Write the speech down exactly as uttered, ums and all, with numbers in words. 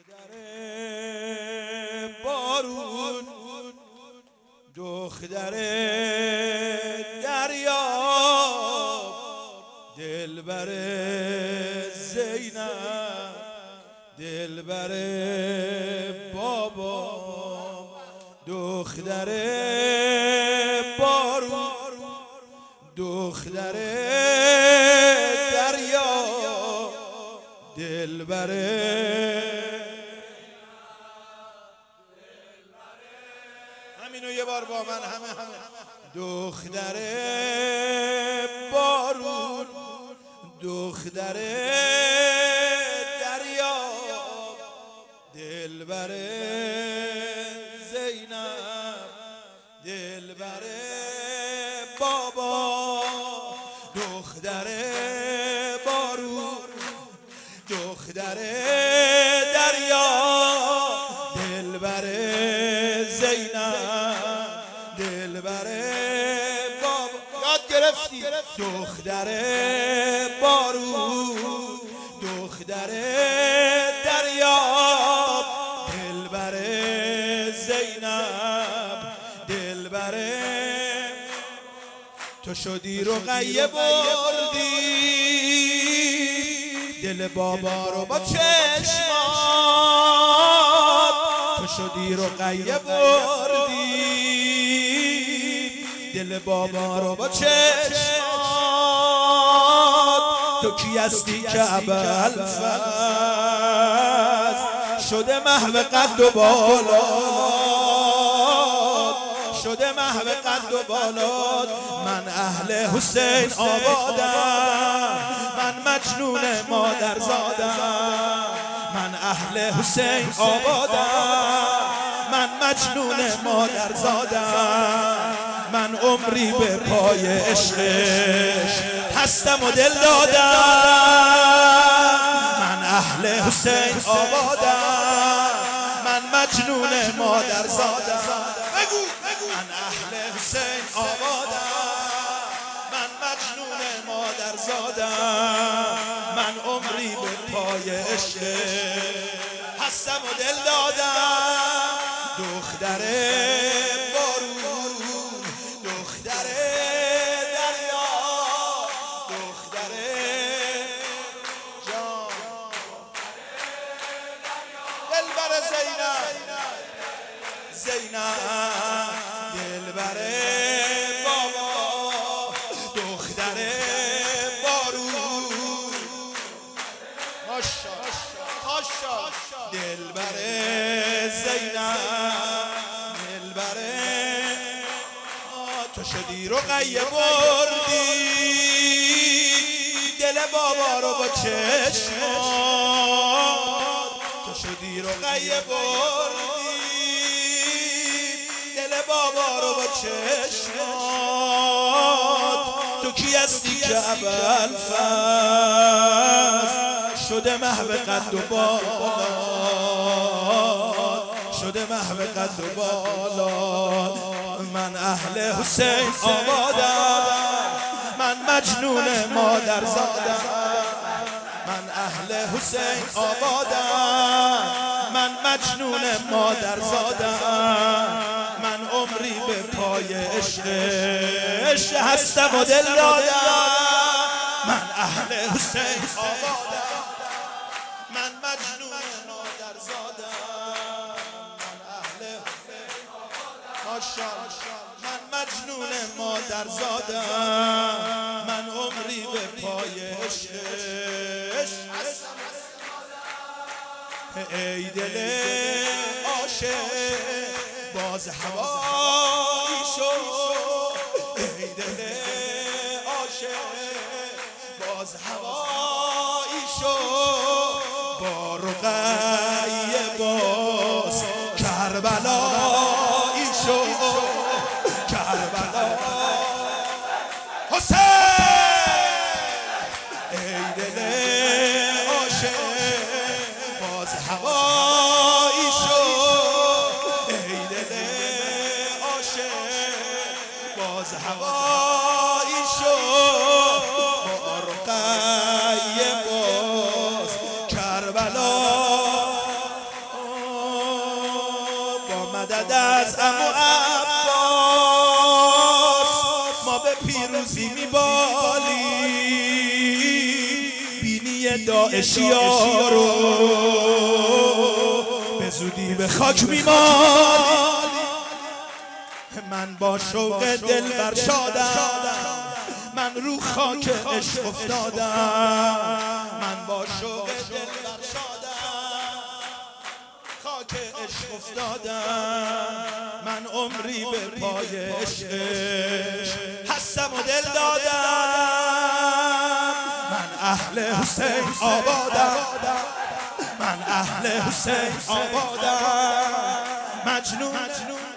دختر بارون، دختر دریا، دلبر زینب، دلبر بابا، دختر بارون، دختر دریا، دلبر همینو یه بار با من همه همه دختر بارون، دختر دریا، دلبر زینب، دلبر بابا، دختر بارون، دختر دریا، دلبر زینب، دلبر بابا. یاد گرفتی دختر بارون، دختر دریا، دلبر زینب، دلبر. تو شدی رقیه بردی دل بابا رو با چشمات، تو شدی رقیه بردی دل بابا رو با چشمات. تو کی هستی که ابوالفضل شده محو قد و بالات، شده محو قد و بالات. من اهل حسین آبادم، من مجنون مادر زادم، من اهل حسین آبادم، من مجنون مادر زادم. من عمری به پای عشقش هستم و دل دادم. من اهل حسین آبادم، من مجنون مادر زادم. من اهل حسین آبادم، من مجنون مادر زادم. من عمری به پای عشقش هستم و دل دادم. دختر بارون، دختر دریا، دختر جان، دلبر زینب، زینب، دلبر بابا، دختر بارون، ماشاءالله، دلبر زینب، دلبر. تو شدی رقیه بردی دل بابا رو با چشمات، تو شدی رقیه بردی دل بابا رو با چشمات. تو کی هستی که ابوالفضل شده محو قد و بالات، شده محو قد و بالات. من اهل حسین آبادم، من مجنون مادر زادم، من اهل حسین آبادم، من مجنون مادر زادم. من عمری به پای عشقش هستم و دل دادم. من اهل حسین آبادم، من مجنون مادر زادم، من اهل حسین ماشاءالله، من مجنون مادر زادم. من عمری به پای عشقش هستم. ای دل عاشق باز هوایی شد، ای دل عاشق باز هوایی شد. با رقیه باز کربلایی شد، کربلا حسین. ای دل عاشق باز هوایی شد، ای دل عاشق باز هوایی شد. با رقیه باز کربلا آمد از عمو عباس، ما به پیروزی میبالیم، بینی داعشیا رو به زودی به خاک میمالیم. من با شوق دل بر شادم، من رو خاک عشق افتادم، من با شوق دل بر شادم، خاک عشق افتادم. من عمری به پای عشق هستم و دل دادم. من اهل حسین آبادم، من اهل حسین آبادم. مجنون